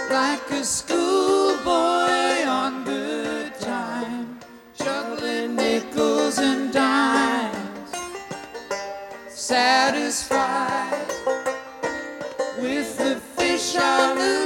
like a schoolboy on good time, juggling nickels and dimes, satisfied with the fish on the